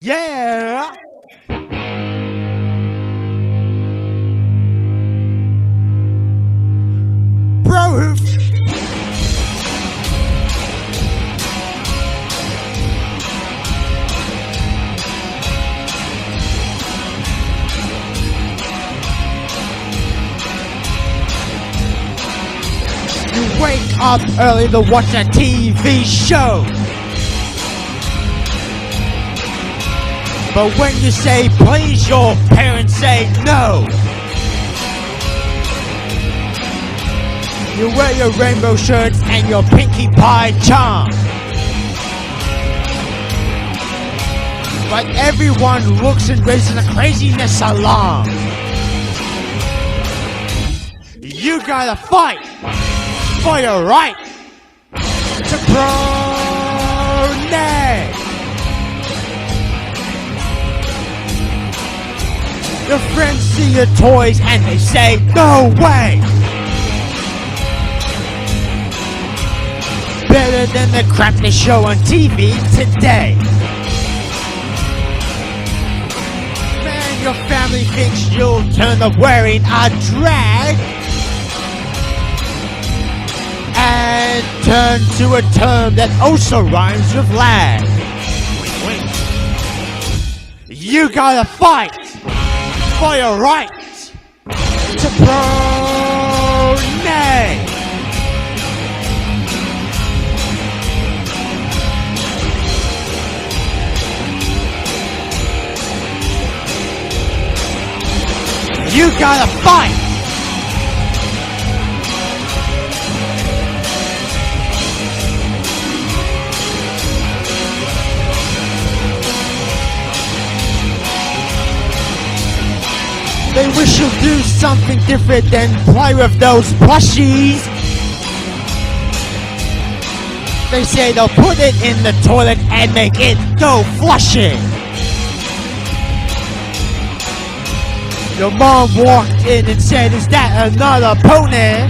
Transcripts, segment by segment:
Yeah! Bro! You wake up early to watch a TV show. But when you say please, your parents say no. You wear your rainbow shirts and your Pinkie Pie charm. But everyone looks and raises a craziness alarm. You gotta fight for your right to pronate. Your friends see your toys and they say, no way! Better than the crap they show on TV today. Man, your family thinks you'll turn up wearing a drag and turn to a term that also rhymes with lag. You gotta fight for your right to pronate. You gotta fight. They wish you'd do something different than play with those plushies. They say they'll put it in the toilet and make it go flushing. Your mom walked in and said, is that another pony?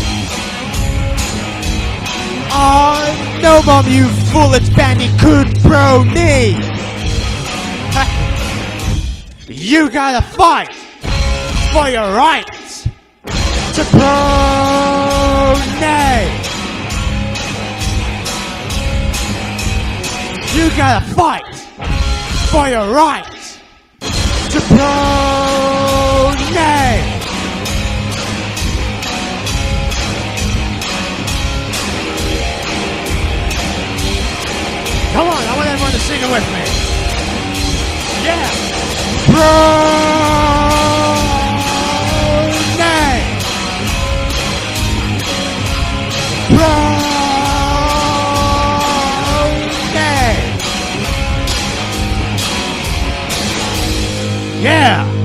Oh, no mom, you fool, it's Bandicoot Brony. You gotta fight for your rights to pronate. You gotta fight for your rights to pronate. Come on, I want everyone to sing it with me. Yeah. Yeah!